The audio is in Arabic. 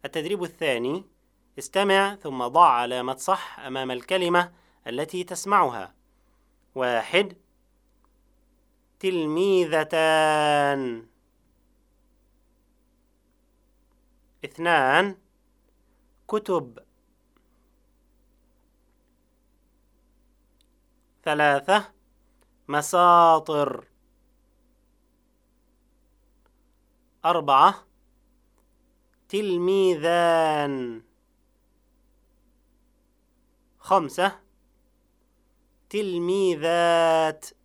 التدريب الثاني: استمع ثم ضع علامة صح أمام الكلمة التي تسمعها. 1. تلميذتان. 2. كتب. 3. مساطر. 4. تلميذان. 5. تلميذات.